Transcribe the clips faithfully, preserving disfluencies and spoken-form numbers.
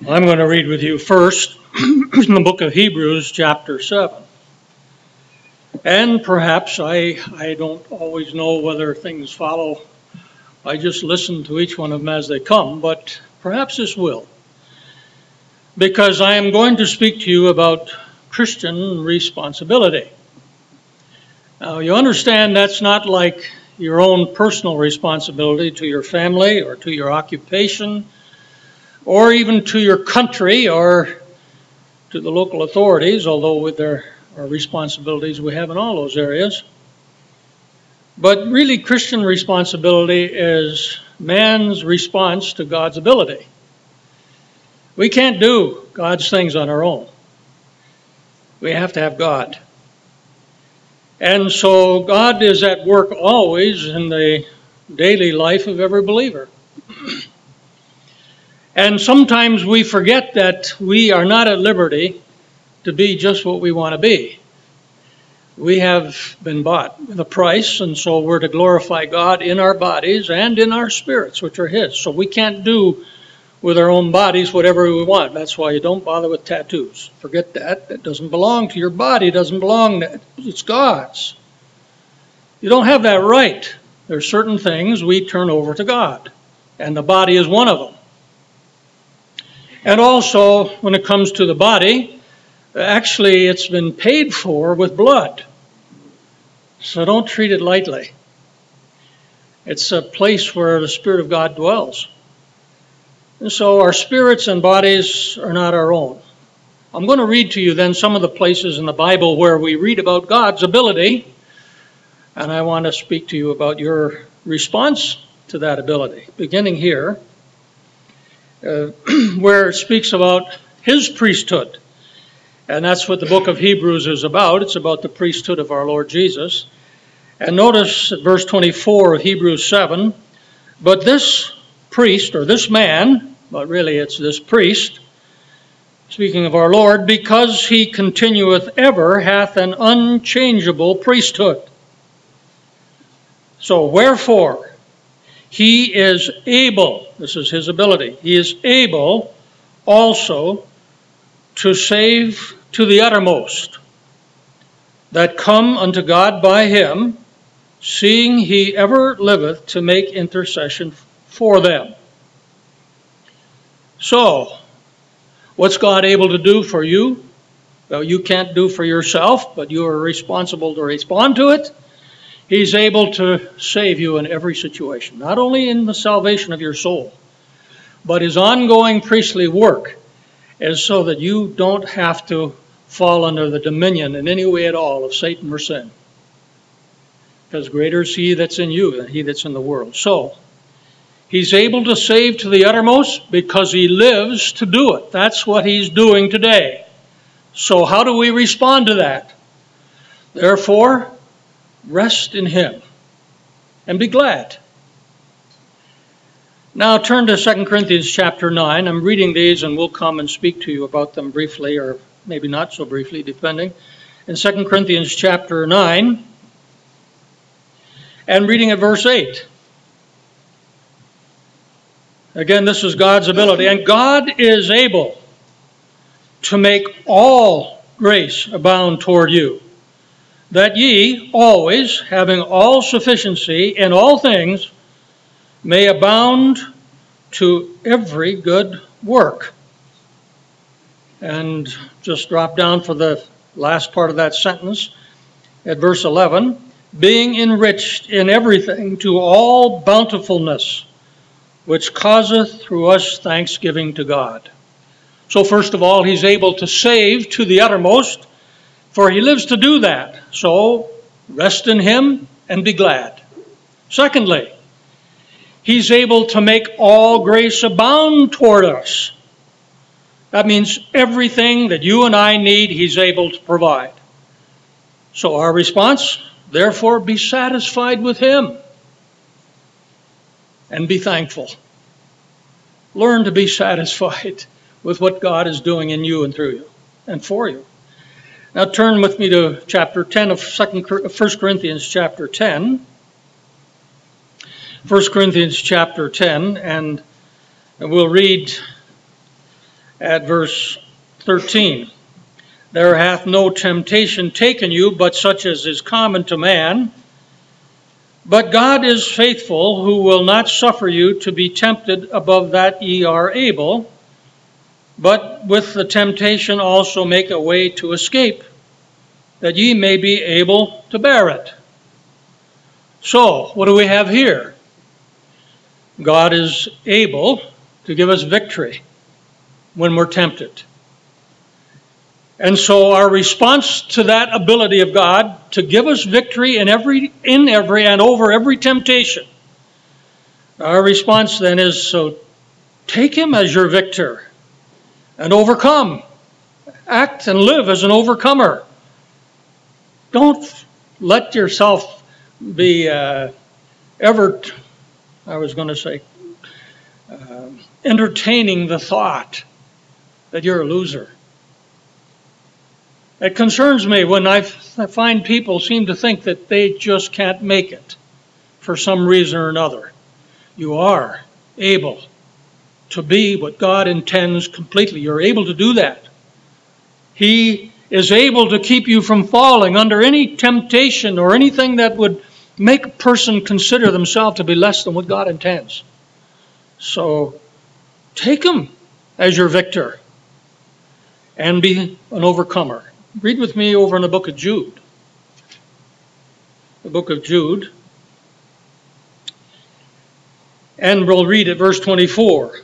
I'm going to read with you first in the book of Hebrews, chapter seven. And perhaps I, I don't always know whether things follow. I just listen to each one of them as they come, but perhaps this will. Because I am going to speak to you about Christian responsibility. Now, you understand that's not like your own personal responsibility to your family or to your occupation or even to your country or to the local authorities, although with there are responsibilities we have in all those areas. But really, Christian responsibility is man's response to God's ability. We can't do God's things on our own. We have to have God. And so God is at work always in the daily life of every believer. And sometimes we forget that we are not at liberty to be just what we want to be. We have been bought with a price, and so we're to glorify God in our bodies and in our spirits, which are His. So we can't do with our own bodies whatever we want. That's why you don't bother with tattoos. Forget that. That doesn't belong to your body. It doesn't belong to it. It's God's. You don't have that right. There are certain things we turn over to God, and the body is one of them. And also, when it comes to the body, actually it's been paid for with blood. So don't treat it lightly. It's a place where the Spirit of God dwells. And so our spirits and bodies are not our own. I'm going to read to you then some of the places in the Bible where we read about God's ability, and I want to speak to you about your response to that ability, beginning here. Uh, where it speaks about His priesthood. And that's what the book of Hebrews is about. It's about the priesthood of our Lord Jesus. And notice verse twenty-four of Hebrews seven, but this priest, or this man, but really it's this priest, speaking of our Lord, because He continueth ever, hath an unchangeable priesthood. So wherefore, He is able, this is His ability, He is able also to save to the uttermost that come unto God by Him, seeing He ever liveth to make intercession for them. So, what's God able to do for you? Well, you can't do for yourself, but you are responsible to respond to it. He's able to save you in every situation, not only in the salvation of your soul, but His ongoing priestly work is so that you don't have to fall under the dominion in any way at all of Satan or sin. Because greater is He that's in you than he that's in the world. So, He's able to save to the uttermost because He lives to do it. That's what He's doing today. So how do we respond to that? Therefore, rest in Him and be glad. Now turn to Second Corinthians chapter nine. I'm reading these and we'll come and speak to you about them briefly, or maybe not so briefly, depending. In Second Corinthians chapter nine, and reading at verse eight. Again, this is God's ability. And God is able to make all grace abound toward you, that ye always, having all sufficiency in all things, may abound to every good work. And just drop down for the last part of that sentence at verse eleven, being enriched in everything to all bountifulness, which causeth through us thanksgiving to God. So first of all, He's able to save to the uttermost, for He lives to do that. So rest in Him and be glad. Secondly, He's able to make all grace abound toward us. That means everything that you and I need, He's able to provide. So our response, therefore, be satisfied with Him and be thankful. Learn to be satisfied with what God is doing in you and through you and for you. Now turn with me to chapter ten of First Corinthians chapter ten. First Corinthians chapter ten, and we'll read at verse thirteen. There hath no temptation taken you, but such as is common to man. But God is faithful, who will not suffer you to be tempted above that ye are able, but with the temptation also make a way to escape, that ye may be able to bear it. So, what do we have here? God is able to give us victory when we're tempted. And so our response to that ability of God to give us victory in every, in every and over every temptation, our response then is, so take him as your victor and overcome. Act and live as an overcomer. Don't let yourself be uh, ever, I was going to say, uh, entertaining the thought that you're a loser. It concerns me when I find people seem to think that they just can't make it for some reason or another. You are able to be what God intends completely. You're able to do that. He is able to keep you from falling under any temptation or anything that would make a person consider themselves to be less than what God intends. So take him as your victor and be an overcomer. Read with me over in the book of Jude. The book of Jude. And we'll read at verse twenty-four.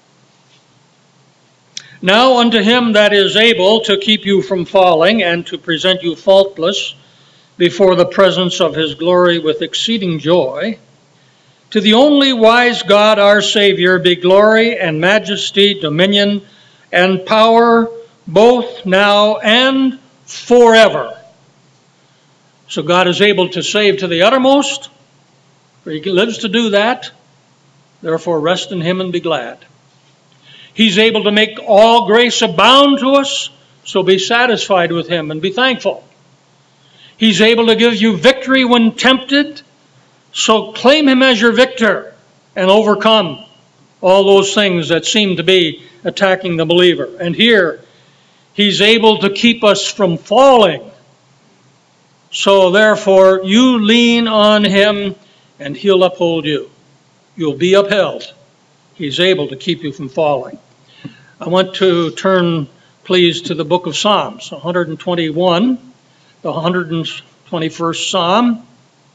Now unto him that is able to keep you from falling and to present you faultless before the presence of his glory with exceeding joy, to the only wise God our Savior be glory and majesty, dominion and power, both now and forever. So God is able to save to the uttermost, for he lives to do that. Therefore rest in him and be glad. He's able to make all grace abound to us, so be satisfied with him and be thankful. He's able to give you victory when tempted, so claim him as your victor and overcome all those things that seem to be attacking the believer. And here, he's able to keep us from falling. So therefore, you lean on him and he'll uphold you. You'll be upheld. He's able to keep you from falling. I want to turn, please, to the book of Psalms, one hundred twenty-one, the one hundred twenty-first Psalm.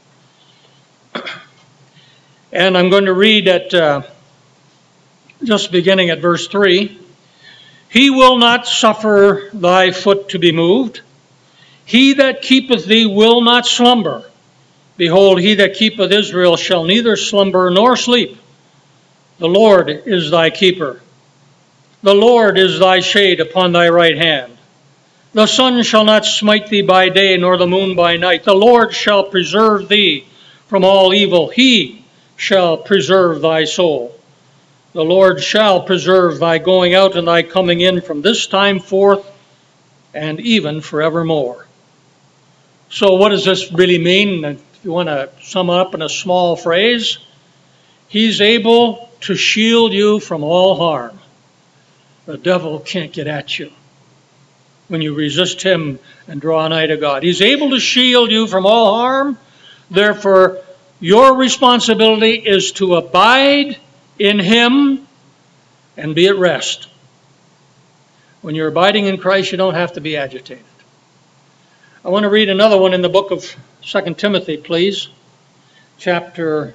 And I'm going to read at, uh, just beginning at verse three. He will not suffer thy foot to be moved. He that keepeth thee will not slumber. Behold, he that keepeth Israel shall neither slumber nor sleep. The Lord is thy keeper. The Lord is thy shade upon thy right hand. The sun shall not smite thee by day, nor the moon by night. The Lord shall preserve thee from all evil. He shall preserve thy soul. The Lord shall preserve thy going out and thy coming in from this time forth and even forevermore. So what does this really mean? If you want to sum up in a small phrase, he's able to shield you from all harm. The devil can't get at you when you resist him and draw nigh to God. He's able to shield you from all harm. Therefore, your responsibility is to abide in him and be at rest. When you're abiding in Christ, you don't have to be agitated. I want to read another one in the book of Second Timothy, please. Chapter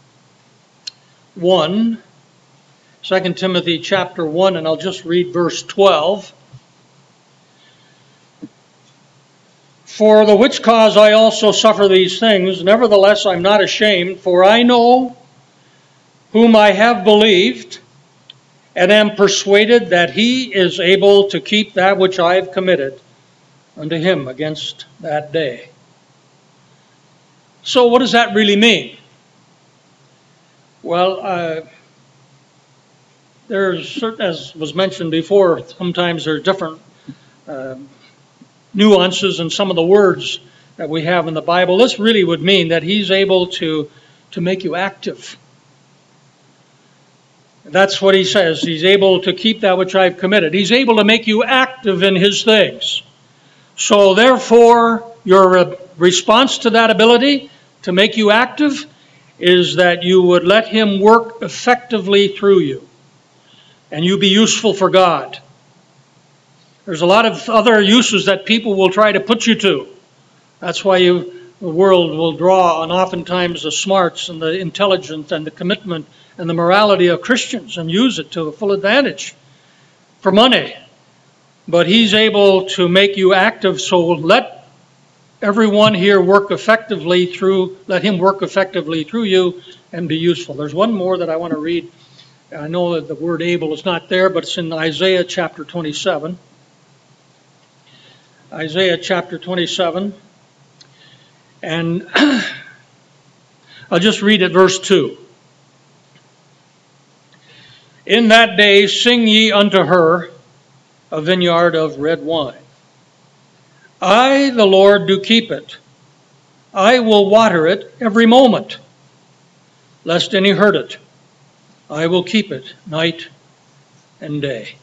one. Second Timothy chapter one, and I'll just read verse twelve. For the which cause I also suffer these things, nevertheless I'm not ashamed, for I know whom I have believed, and am persuaded that he is able to keep that which I have committed unto him against that day. So what does that really mean? Well, uh, there's certain, as was mentioned before, sometimes there are different uh, nuances in some of the words that we have in the Bible. This really would mean that he's able to, to make you active. That's what he says. He's able to keep that which I've committed. He's able to make you active in his things. So therefore, your response to that ability to make you active is that you would let him work effectively through you and you be useful for God. There's a lot of other uses that people will try to put you to. That's why you, the world will draw on oftentimes the smarts and the intelligence and the commitment and the morality of Christians and use it to full advantage for money. But he's able to make you active, so let everyone here work effectively through, let him work effectively through you and be useful. There's one more that I want to read. I know that the word able is not there, but it's in Isaiah chapter twenty-seven. Isaiah chapter twenty-seven. And I'll just read it, verse two. In that day sing ye unto her a vineyard of red wine. I, the Lord, do keep it. I will water it every moment, lest any hurt it. I will keep it night and day.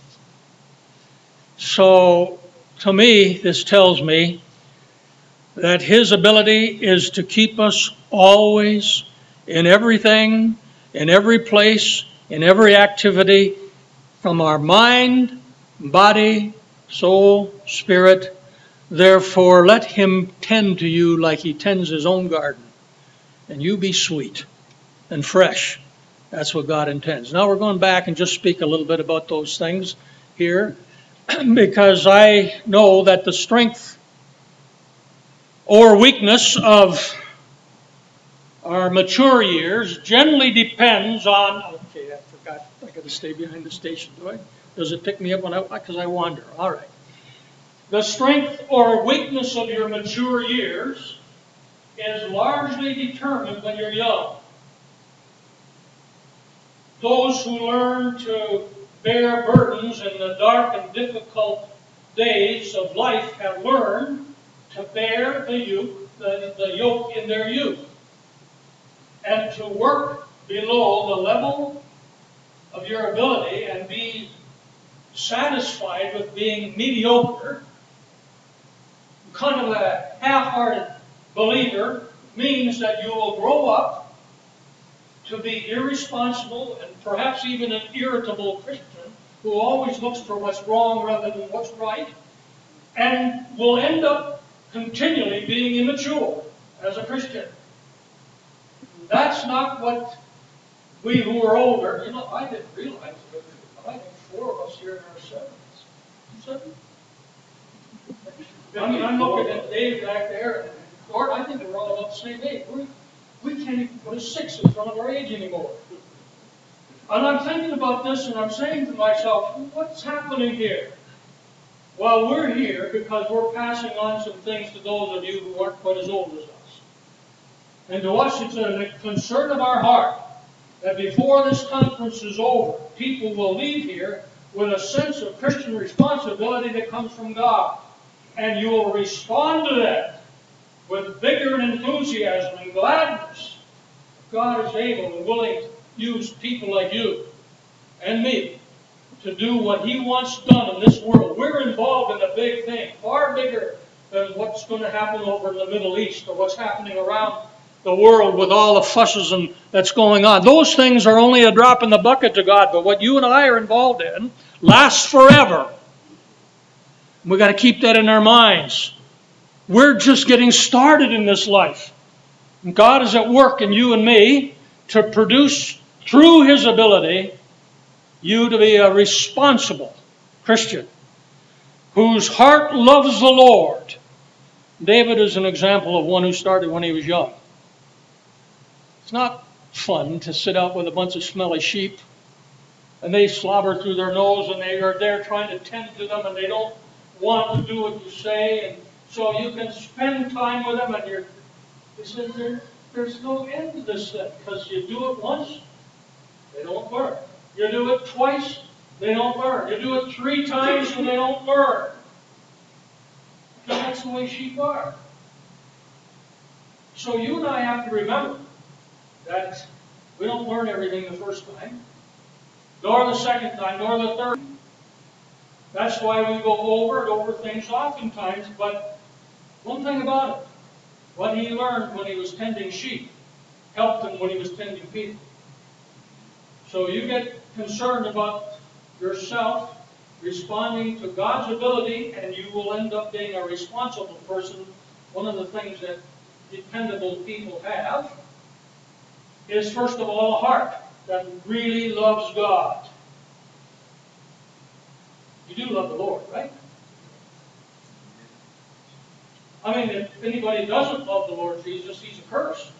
So, to me, this tells me that his ability is to keep us always in everything, in every place, in every activity, from our mind, body, soul, spirit. Therefore, let him tend to you like he tends his own garden, and you be sweet and fresh. That's what God intends. Now we're going back and just speak a little bit about those things here, because I know that the strength or weakness of our mature years generally depends on, okay, I forgot, I got to stay behind the station, do I? Does it pick me up when I, because I wander? All right. The strength or weakness of your mature years is largely determined when you're young. Those who learn to bear burdens in the dark and difficult days of life have learned to bear the yoke, the, the yoke in their youth, and to work below the level of your ability and be satisfied with being mediocre. Kind of a half-hearted believer means that you will grow up to be irresponsible and perhaps even an irritable Christian who always looks for what's wrong rather than what's right, and will end up continually being immature as a Christian. That's not what we who are older, you know, I didn't realize it. I think four of us here in our seventies. Seven? I mean, I'm looking at Dave back there, and Lord, I think we're all about the same age. We, we can't even put a six in front of our age anymore. And I'm thinking about this, and I'm saying to myself, what's happening here? Well, we're here because we're passing on some things to those of you who aren't quite as old as us. And to us, it's a concern of our heart that before this conference is over, people will leave here with a sense of Christian responsibility that comes from God. And you will respond to that with vigor and enthusiasm and gladness. God is able and willing to use people like you and me to do what he wants done in this world. We're involved in a big thing, far bigger than what's going to happen over in the Middle East or what's happening around the world with all the fusses and that's going on. Those things are only a drop in the bucket to God, but what you and I are involved in lasts forever. We've got to keep that in our minds. We're just getting started in this life. And God is at work in you and me to produce, through his ability, you to be a responsible Christian whose heart loves the Lord. David is an example of one who started when he was young. It's not fun to sit out with a bunch of smelly sheep and they slobber through their nose and they are there trying to tend to them and they don't want to do what you say, and so you can spend time with them and you're, he says there, there's no end to this thing, because you do it once, they don't learn. You do it twice, they don't learn. You do it three times and they don't learn. Because that's the way sheep are. So you and I have to remember that we don't learn everything the first time. nor the second time, nor the third. That's why we go over and over things oftentimes, but one thing about it, what he learned when he was tending sheep helped him when he was tending people. So you get concerned about yourself responding to God's ability, and you will end up being a responsible person. One of the things that dependable people have is, first of all, a heart that really loves God. You do love the Lord, right? I mean, if anybody doesn't love the Lord Jesus, he's a curse.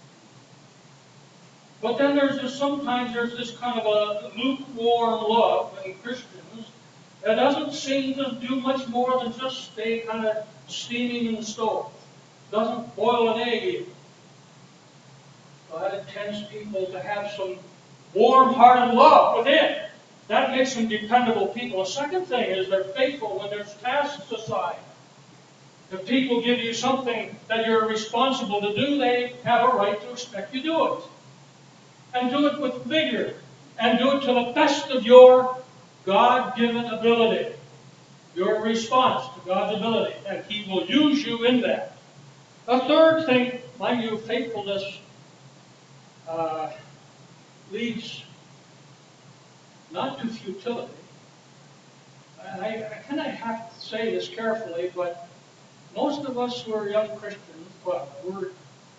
But then there's this, sometimes there's this kind of a lukewarm love in Christians that doesn't seem to do much more than just stay kind of steaming in the stove. Doesn't boil an egg even. God intends people to have some warm-hearted love within. That makes them dependable people. The second thing is they're faithful when there's tasks assigned. If people give you something that you're responsible to do, they have a right to expect you do it. And do it with vigor. And do it to the best of your God-given ability. Your response to God's ability. And He will use you in that. A third thing, mind you, faithfulness uh, leads not to futility. And I, I kind of have to say this carefully, but most of us who are young Christians, well, we're,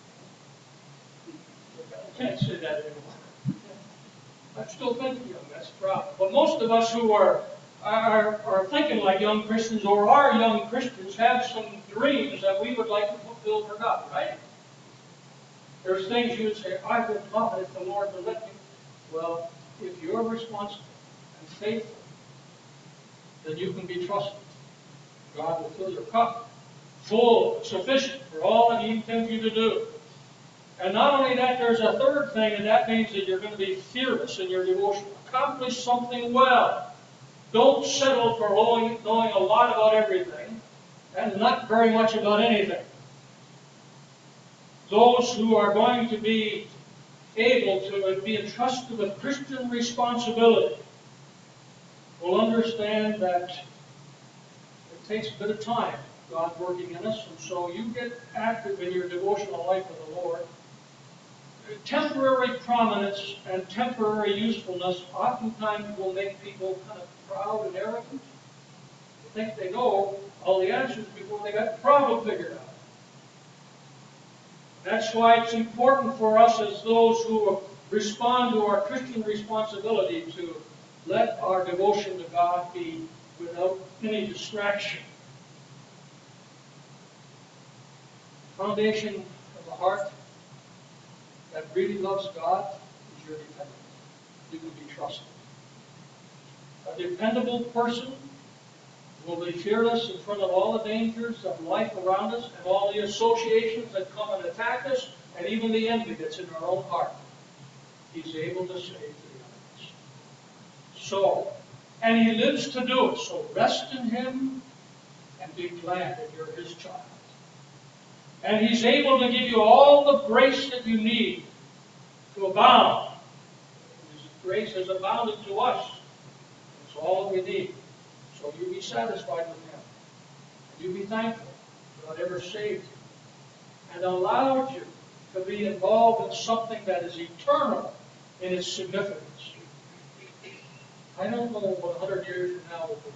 I can't say that anymore. I'm still thinking young, that's the problem. But most of us who are, are, are thinking like young Christians or are young Christians have some dreams that we would like to fulfill for God, right? There's things you would say, I would love it if the Lord would let me. Well, if you're responsible and faithful, then you can be trusted. God will fill your cup full, sufficient for all that He intends you to do. And not only that, there's a third thing, and that means that you're going to be fearless in your devotion. Accomplish something well. Don't settle for knowing, knowing a lot about everything and not very much about anything. Those who are going to be able to be entrusted with Christian responsibility will understand that it takes a bit of time, God working in us, and so you get active in your devotional life with the Lord. Temporary prominence and temporary usefulness oftentimes will make people kind of proud and arrogant. They think they know all the answers before they got the problem figured out. That's why it's important for us as those who respond to our Christian responsibility to let our devotion to God be without any distraction. Foundation of the heart that really loves God is your dependence. You can be trusted. A dependable person will be fearless in front of all the dangers of life around us and all the associations that come and attack us and even the envy that's in our own heart. He's able to save the others. So, and He lives to do it. So rest in Him and be glad that you're His child. And He's able to give you all the grace that you need to abound. His grace has abounded to us. It's all that we need. So you be satisfied with Him. And you be thankful for whatever saved you and allowed you to be involved in something that is eternal in its significance. I don't know what a hundred years from now will be.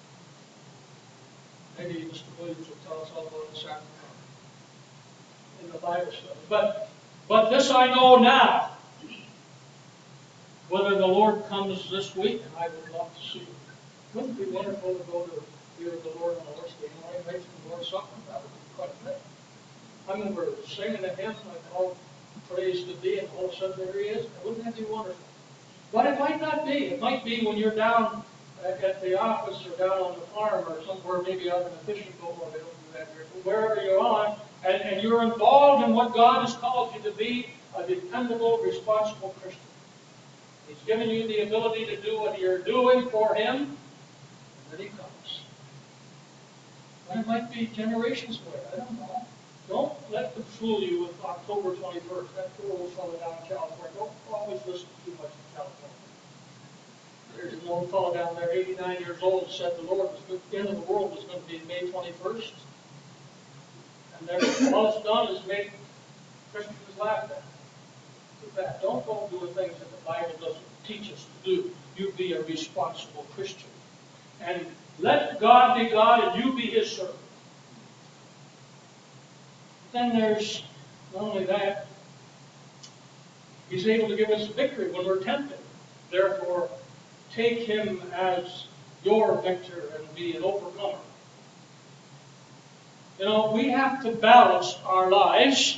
Maybe Mister Williams will tell us all about this afternoon in the Bible study. But, but this I know now. Whether the Lord comes this week, and I would love to see Him. Wouldn't it be wonderful to go to hear the Lord on the Lord's Day morning, make the Lord something? That would be quite a thing. I remember singing a hymn, like, "Oh, praise to Thee," and all of a sudden there He is. Wouldn't that be wonderful? But it might not be. It might be when you're down at the office or down on the farm or somewhere, maybe out in a fishing boat, or they don't do that here, but wherever you're on, and, and you're involved in what God has called you to be, a dependable, responsible Christian. He's given you the ability to do what you're doing for Him, and then He comes. And it might be generations away. I don't know. Don't let them fool you with October twenty-first. That poor old fellow down in California. Don't always listen too much to California. There's an old fellow down there, eighty-nine years old, said the Lord was, the end of the world was going to be May twenty-first. And there, all it's done is make Christians laugh at. Too bad. Don't go doing things that the Bible doesn't teach us to do. You be a responsible Christian. And let God be God and you be His servant. Then there's not only that, He's able to give us victory when we're tempted. Therefore, take Him as your victor and be an overcomer. You know, we have to balance our lives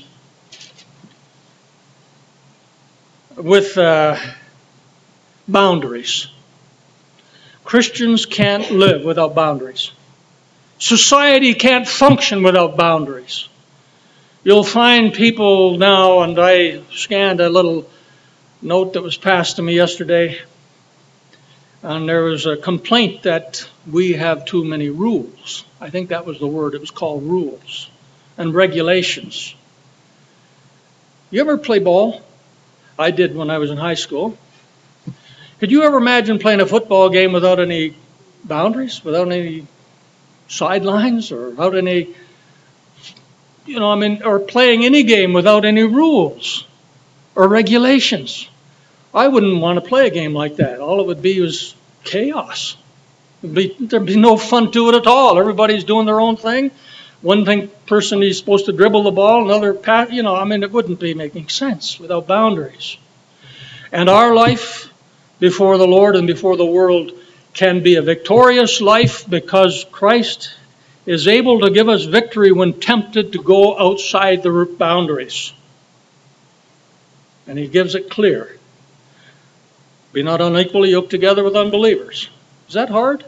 with uh, boundaries. Christians can't live without boundaries. Society can't function without boundaries. You'll find people now, and I scanned a little note that was passed to me yesterday, and there was a complaint that we have too many rules. I think that was the word. It was called rules and regulations. You ever play ball? I did when I was in high school. Could you ever imagine playing a football game without any boundaries, without any sidelines, or without any, you know, I mean, or playing any game without any rules or regulations? I wouldn't want to play a game like that. All it would be was chaos. It'd be, there'd be no fun to it at all. Everybody's doing their own thing. One thing, person is supposed to dribble the ball, another pass. You know, I mean, it wouldn't be making sense without boundaries. And our life before the Lord and before the world can be a victorious life because Christ is able to give us victory when tempted to go outside the boundaries. And He gives it clear. Be not unequally yoked together with unbelievers. Is that hard?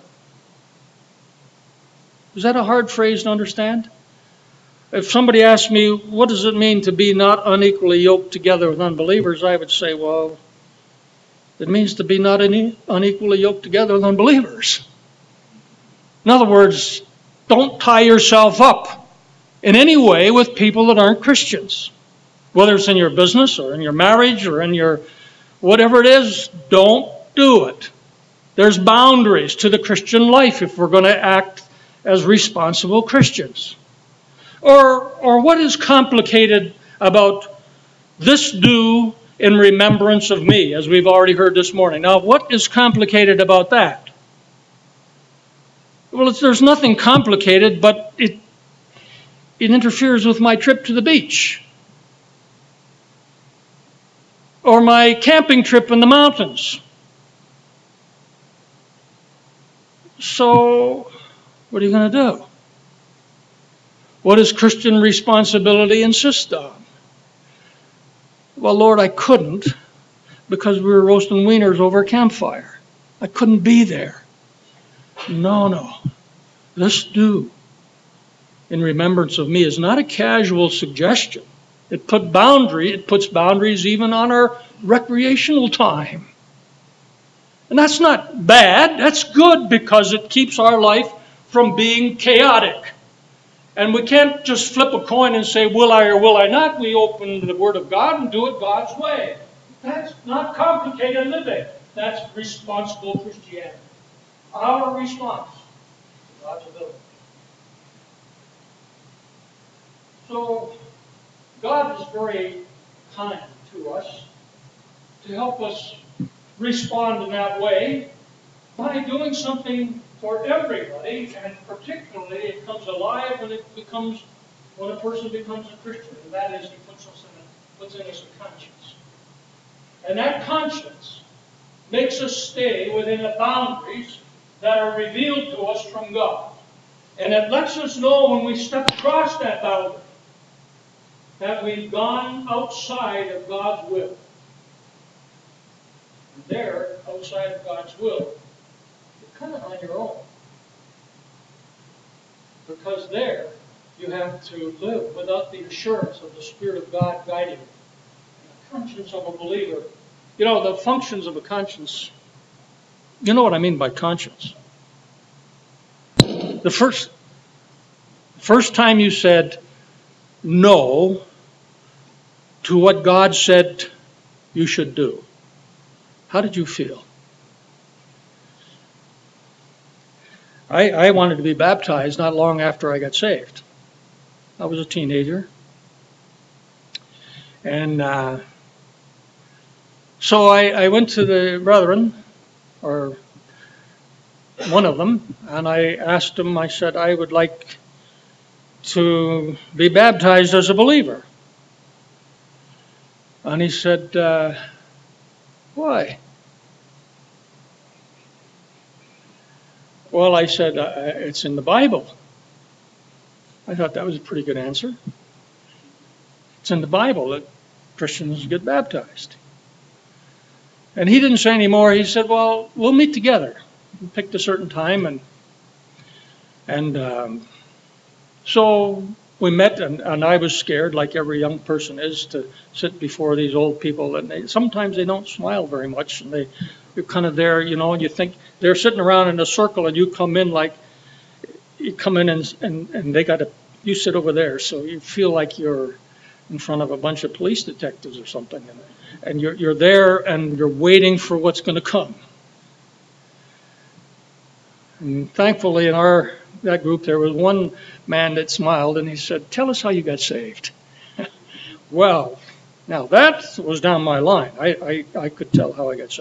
Is that a hard phrase to understand? If somebody asked me, what does it mean to be not unequally yoked together with unbelievers? I would say, well, it means to be not unequally yoked together with unbelievers. In other words, don't tie yourself up in any way with people that aren't Christians. Whether it's in your business or in your marriage or in your whatever it is, don't do it. There's boundaries to the Christian life if we're going to act as responsible Christians. Or, or what is complicated about this do in remembrance of me, as we've already heard this morning? Now, what is complicated about that? Well, it's, there's nothing complicated, but it, it interferes with my trip to the beach. Or my camping trip in the mountains. So, what are you going to do? What does Christian responsibility insist on? Well, Lord, I couldn't because we were roasting wieners over a campfire. I couldn't be there. No, no. This do in remembrance of me is not a casual suggestion. It put boundary, it puts boundaries even on our recreational time. And that's not bad. That's good because it keeps our life from being chaotic. And we can't just flip a coin and say, will I or will I not? We open the Word of God and do it God's way. That's not complicated living. That's responsible Christianity. Our response to God's ability. So, God is very kind to us to help us respond in that way by doing something for everybody, and particularly it comes alive when it becomes when a person becomes a Christian, and that is He puts us in a, puts in us a conscience, and that conscience makes us stay within the boundaries that are revealed to us from God, and it lets us know when we step across that boundary that we've gone outside of God's will. And there, outside of God's will, you're kind of on your own. Because there, you have to live without the assurance of the Spirit of God guiding you. The conscience of a believer. You know, the functions of a conscience, you know what I mean by conscience. The first, first time you said no to what God said you should do, how did you feel? I, I wanted to be baptized not long after I got saved. I was a teenager. And uh, so I, I went to the brethren, or one of them, and I asked him, I said, I would like to be baptized as a believer. And he said, uh, why? Well, I said, uh, it's in the Bible. I thought that was a pretty good answer. It's in the Bible that Christians get baptized. And he didn't say any more. He said, well, we'll meet together. We picked a certain time, and and um, so we met, and, and I was scared, like every young person is, to sit before these old people. And they, sometimes they don't smile very much, and they, you're kind of there, you know, and you think they're sitting around in a circle, and you come in like, you come in and, and, and they got to, you sit over there, so you feel like you're in front of a bunch of police detectives or something, and, and you're, you're there, and you're waiting for what's going to come. And thankfully, in our that group, there was one man that smiled, and he said, tell us how you got saved. Well, now that was down my line. I, I, I could tell how I got saved.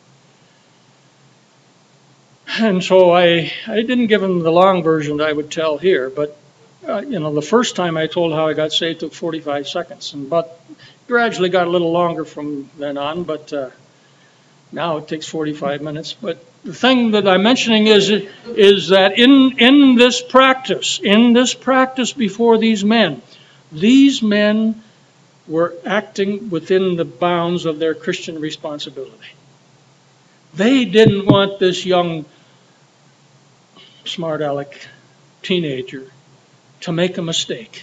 And so I, I didn't give him the long version that I would tell here, but uh, you know, the first time I told how I got saved took forty-five seconds, and but gradually got a little longer from then on, but uh, now it takes forty-five minutes. But the thing that I'm mentioning is is that in in this practice, in this practice before these men, these men were acting within the bounds of their Christian responsibility. They didn't want this young, smart aleck teenager to make a mistake.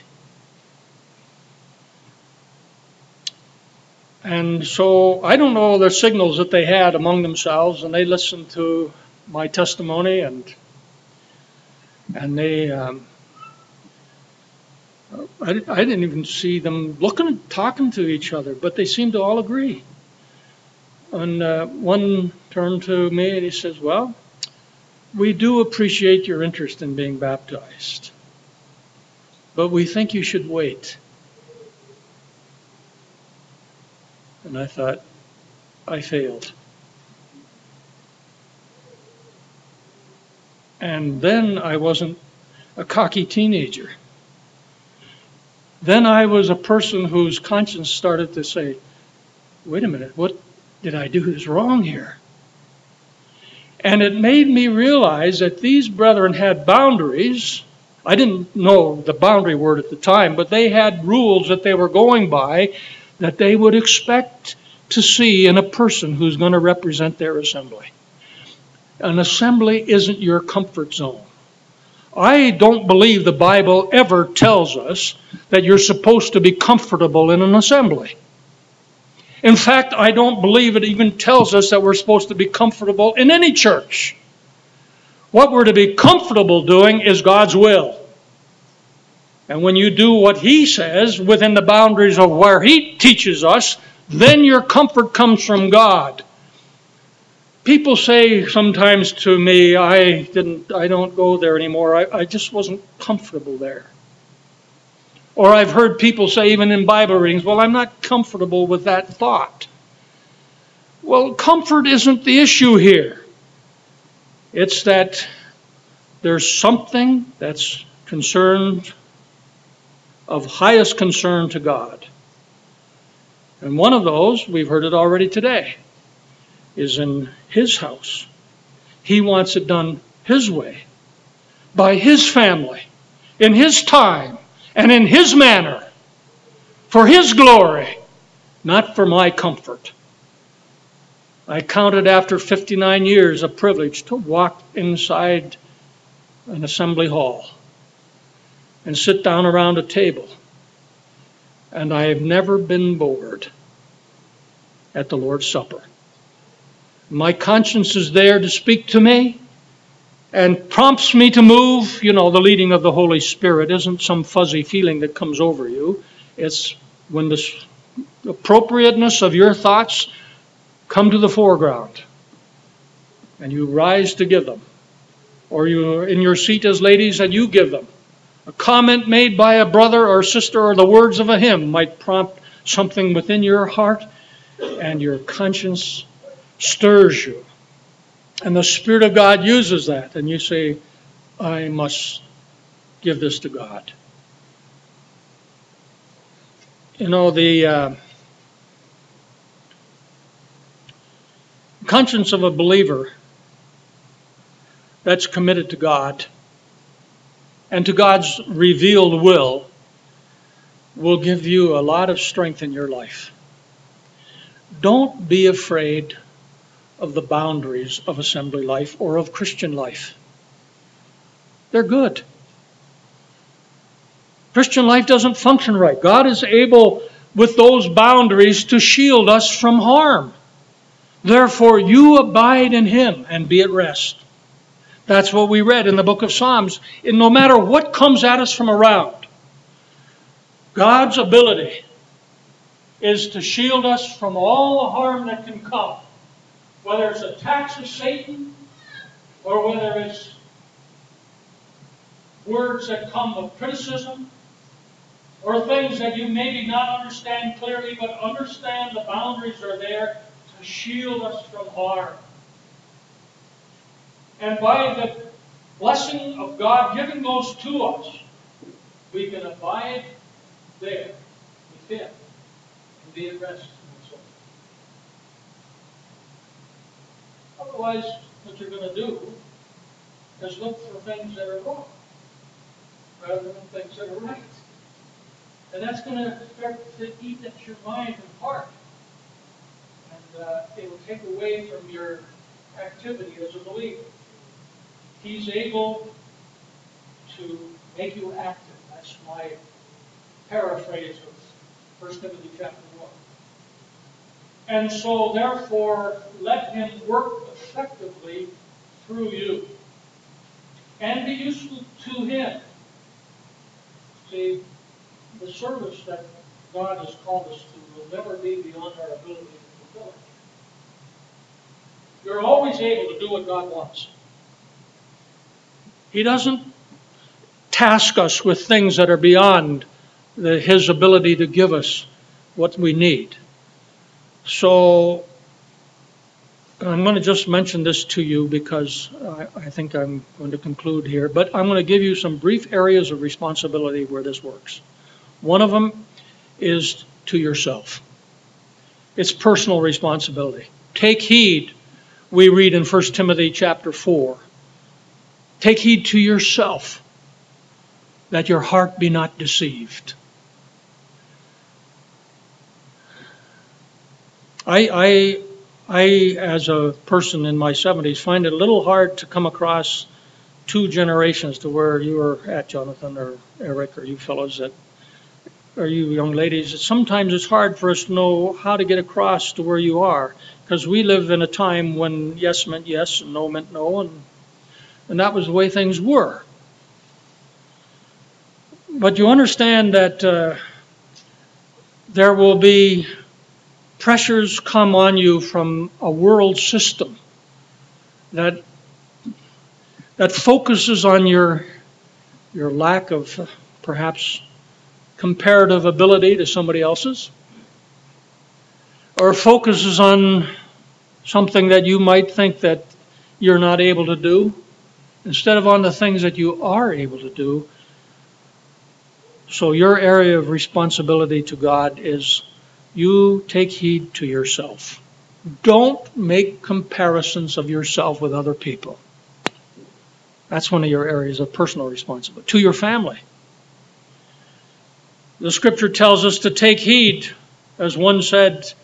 And so I don't know the signals that they had among themselves, and they listened to my testimony, and and they, um, I, I didn't even see them looking and talking to each other, but they seemed to all agree. And uh, one turned to me and he says, well, we do appreciate your interest in being baptized, but we think you should wait. And I thought, I failed. And then I wasn't a cocky teenager. Then I was a person whose conscience started to say, wait a minute, what did I do that's wrong here? And it made me realize that these brethren had boundaries. I didn't know the boundary word at the time, but they had rules that they were going by that they would expect to see in a person who's going to represent their assembly. An assembly isn't your comfort zone. I don't believe the Bible ever tells us that you're supposed to be comfortable in an assembly. In fact, I don't believe it even tells us that we're supposed to be comfortable in any church. What we're to be comfortable doing is God's will. And when you do what He says within the boundaries of where He teaches us, then your comfort comes from God. People say sometimes to me, I didn't, I don't go there anymore. I, I just wasn't comfortable there. Or I've heard people say, even in Bible readings, well, I'm not comfortable with that thought. Well, comfort isn't the issue here. It's that there's something that's concerned, of highest concern to God. And one of those, we've heard it already today, is in His house. He wants it done His way, by His family, in His time, and in His manner, for His glory, not for my comfort. I counted after fifty-nine years a privilege to walk inside an assembly hall and sit down around a table. And I have never been bored at the Lord's Supper. My conscience is there to speak to me and prompts me to move. You know, the leading of the Holy Spirit isn't some fuzzy feeling that comes over you. It's when the appropriateness of your thoughts come to the foreground and you rise to give them. or you're in your seat as ladies and you give them. A comment made by a brother or sister or the words of a hymn might prompt something within your heart, and your conscience stirs you. And the Spirit of God uses that, and you say, I must give this to God. You know, the uh, conscience of a believer that's committed to God and to God's revealed will will give you a lot of strength in your life. Don't be afraid of the boundaries of assembly life or of Christian life. They're good. Christian life doesn't function right. God is able, with those boundaries, to shield us from harm. Therefore, you abide in Him and be at rest. That's what we read in the book of Psalms. And no matter what comes at us from around, God's ability is to shield us from all the harm that can come, whether it's attacks of Satan or whether it's words that come of criticism or things that you maybe not understand clearly, but understand the boundaries are there to shield us from harm. And by the blessing of God giving those to us, we can abide there with Him and be at rest in His soul. Otherwise, what you're going to do is look for things that are wrong rather than things that are right. And that's going to start to eat at your mind and heart. And uh, it will take away from your activity as a believer. He's able to make you active. That's my paraphrase of First Timothy chapter one. And so, therefore, let Him work effectively through you. And be useful to Him. See, the service that God has called us to will never be beyond our ability to fulfill it. You're always able to do what God wants. He doesn't task us with things that are beyond the, His ability to give us what we need. So I'm going to just mention this to you because I, I think I'm going to conclude here. But I'm going to give you some brief areas of responsibility where this works. One of them is to yourself. It's personal responsibility. Take heed, we read in First Timothy chapter four. Take heed to yourself, that your heart be not deceived. I, I, I, as a person in my seventies, find it a little hard to come across two generations to where you were at, Jonathan or Eric, or you fellows that or you young ladies. Sometimes it's hard for us to know how to get across to where you are, because we live in a time when yes meant yes and no meant no, and and that was the way things were. But you understand that uh, there will be pressures come on you from a world system that that focuses on your your lack of uh, perhaps comparative ability to somebody else's, or focuses on something that you might think that you're not able to do, instead of on the things that you are able to do. So your area of responsibility to God is you take heed to yourself. Don't make comparisons of yourself with other people. That's one of your areas of personal responsibility. To your family. The scripture tells us to take heed, as one said,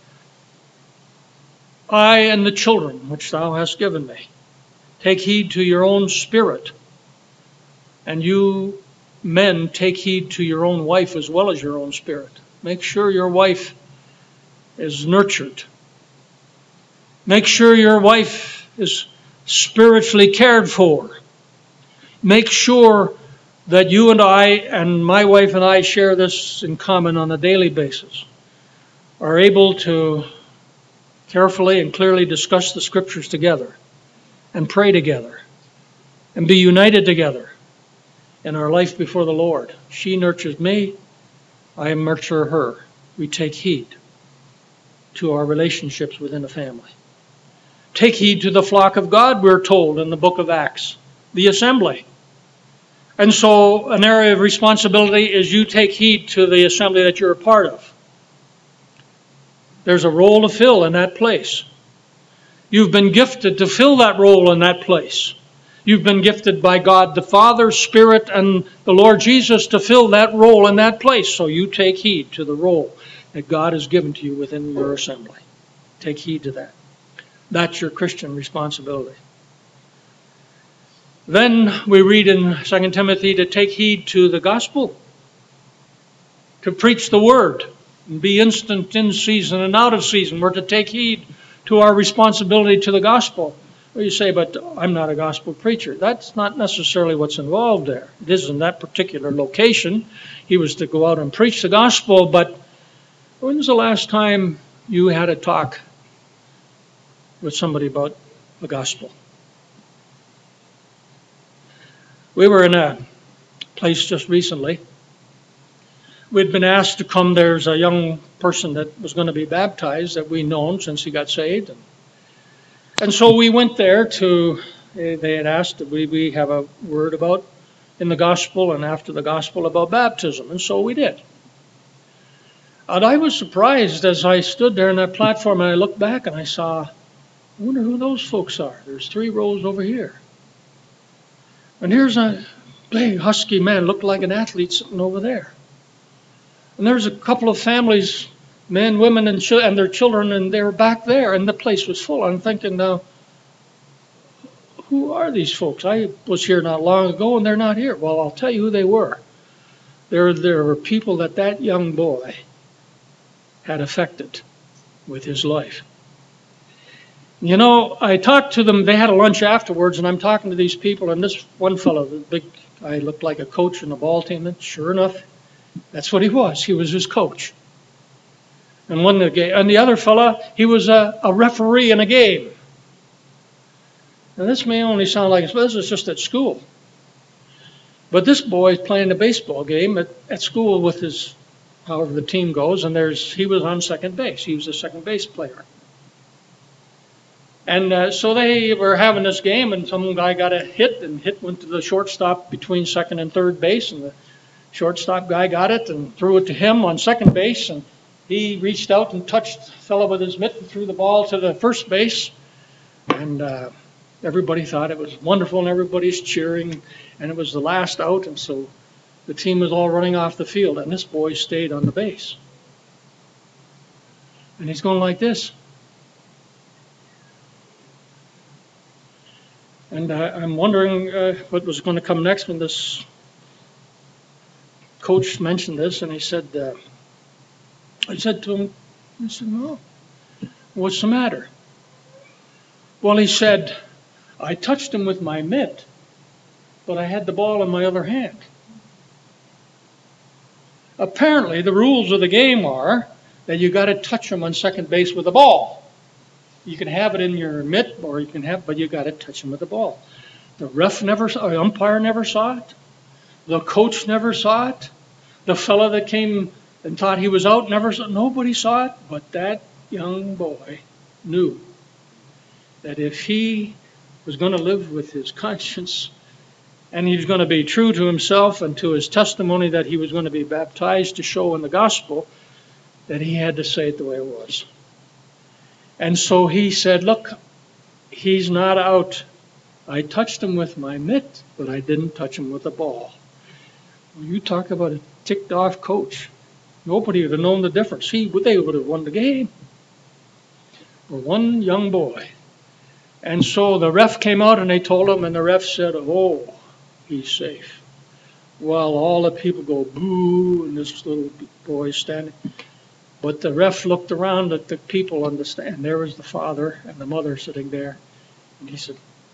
I and the children which thou hast given me. Take heed to your own spirit. And you men, take heed to your own wife as well as your own spirit. Make sure your wife is nurtured. Make sure your wife is spiritually cared for. Make sure that you and I, and my wife and I share this in common on a daily basis, are able to carefully and clearly discuss the scriptures together and pray together and be united together in our life before the Lord. She nurtures me, I nurture her. We take heed to our relationships within the family. Take heed to the flock of God, we're told in the book of Acts, the assembly. And so an area of responsibility is you take heed to the assembly that you're a part of. There's a role to fill in that place. You've been gifted to fill that role in that place. You've been gifted by God the Father, Spirit, and the Lord Jesus to fill that role in that place. So you take heed to the role that God has given to you within your assembly. Take heed to that. That's your Christian responsibility. Then we read in Second Timothy to take heed to the gospel, to preach the word, and be instant in season and out of season. We're to take heed to our responsibility to the gospel. Well, you say, but I'm not a gospel preacher. That's not necessarily what's involved there. It is in that particular location. He was to go out and preach the gospel, but when's the last time you had a talk with somebody about the gospel? We were in a place just recently. We'd been asked to come. There's a young person that was going to be baptized that we'd known since he got saved. And, and so we went there to, they had asked that we, we have a word about in the gospel and after the gospel about baptism. And so we did. And I was surprised as I stood there on that platform and I looked back and I saw, I wonder who those folks are. There's three rows over here. And here's a big husky man, looked like an athlete sitting over there. And there's a couple of families, men, women, and, ch- and their children, and they were back there, and the place was full. I'm thinking now, who are these folks? I was here not long ago, and they're not here. Well, I'll tell you who they were. There, there were people that that young boy had affected with his life. You know, I talked to them. They had a lunch afterwards, and I'm talking to these people, and this one fellow, the big guy, looked like a coach in the ball team, and sure enough, that's what he was. He was his coach. And one the game, and the other fella, he was a, a referee in a game. Now this may only sound like this is just at school, but this boy is playing a baseball game at, at school with his, however the team goes, and there's he was on second base. He was a second base player. And uh, so they were having this game, and some guy got a hit, and hit went to the shortstop between second and third base, and the shortstop guy got it and threw it to him on second base, and he reached out and touched the fellow with his mitt and threw the ball to the first base, and uh, everybody thought it was wonderful, and everybody's cheering, and it was the last out, and so the team was all running off the field, and this boy stayed on the base. And he's going like this. And uh, I'm wondering uh, what was going to come next when this coach mentioned this, and he said, uh, I said to him, I said, no, what's the matter? Well, he said, I touched him with my mitt, but I had the ball in my other hand. Apparently, the rules of the game are that you got to touch him on second base with the ball. You can have it in your mitt, or you can have, but you got to touch him with the ball. The ref never saw, the umpire never saw it. The coach never saw it. The fellow that came and thought he was out never saw. Nobody saw it, but that young boy knew that if he was going to live with his conscience, and he was going to be true to himself and to his testimony that he was going to be baptized to show in the gospel, that he had to say it the way it was. And so he said, look, he's not out. I touched him with my mitt, but I didn't touch him with the ball. Well, you talk about a ticked off coach. Nobody would have known the difference. He, they would have won the game. For one young boy. And so the ref came out and they told him, and the ref said, oh, he's safe. Well, all the people go boo, and this little boy standing. But the ref looked around at the people on the stand. There was the father and the mother sitting there. And he said,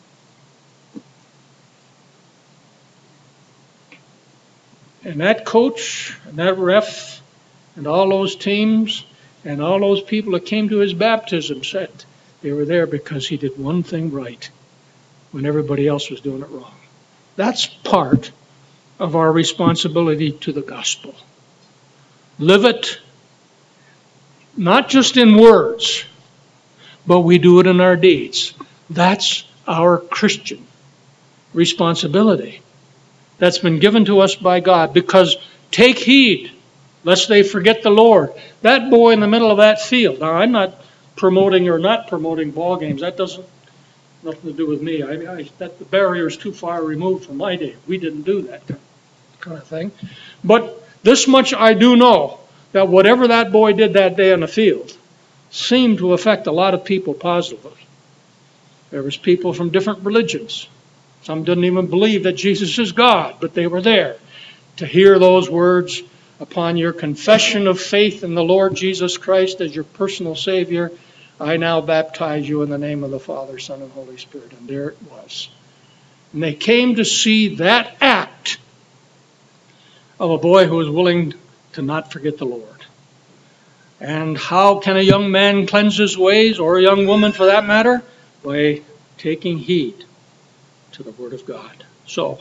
and that coach and that ref and all those teams and all those people that came to his baptism said they were there because he did one thing right. when everybody else was doing it wrong. That's part of our responsibility to the gospel. Live it, not just in words, but we do it in our deeds. That's our Christian responsibility that's been given to us by God. Because take heed, lest they forget the Lord. That boy in the middle of that field. Now, I'm not promoting or not promoting ball games. That doesn't nothing to do with me. I, I that the barrier is too far removed from my day. We didn't do that kind of thing. But this much I do know, that whatever that boy did that day on the field seemed to affect a lot of people positively. There was people from different religions. Some didn't even believe that Jesus is God, but they were there to hear those words, upon your confession of faith in the Lord Jesus Christ as your personal Savior, I now baptize you in the name of the Father, Son, and Holy Spirit. And there it was. And they came to see that act of a boy who was willing to not forget the Lord. And how can a young man cleanse his ways, or a young woman for that matter? By taking heed to the Word of God. So,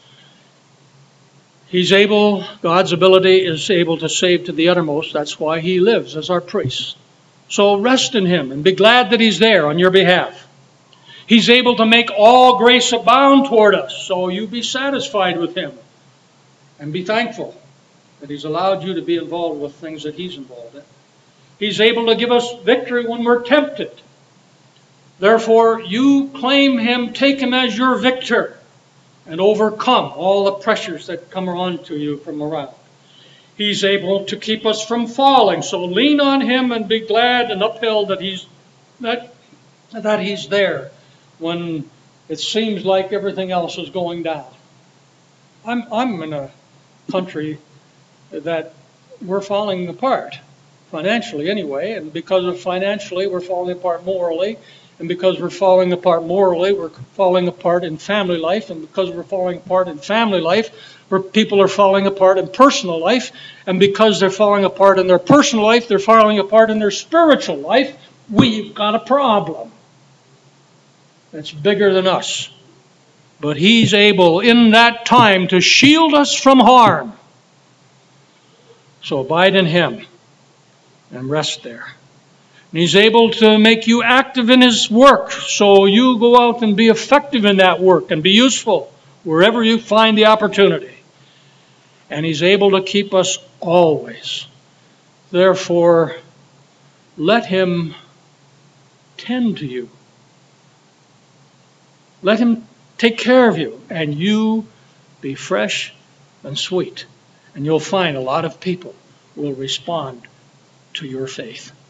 He's able, God's ability is able to save to the uttermost. That's why He lives as our priest. So rest in Him and be glad that He's there on your behalf. He's able to make all grace abound toward us. So you be satisfied with Him and be thankful that He's allowed you to be involved with things that He's involved in. He's able to give us victory when we're tempted. Therefore, you claim Him, take Him as your victor, and overcome all the pressures that come on to you from around. He's able to keep us from falling. So lean on Him and be glad and upheld that He's that, that He's there when it seems like everything else is going down. I'm I'm in a country that we're falling apart, financially anyway, and because of financially we're falling apart morally. And because we're falling apart morally, we're falling apart in family life. And because we're falling apart in family life, where people are falling apart in personal life. And because they're falling apart in their personal life, they're falling apart in their spiritual life. We've got a problem that's bigger than us. But He's able in that time to shield us from harm. So abide in Him and rest there. And He's able to make you active in His work, so you go out and be effective in that work and be useful wherever you find the opportunity. And He's able to keep us always. Therefore, let Him tend to you. Let Him take care of you, and you be fresh and sweet. And you'll find a lot of people will respond to your faith.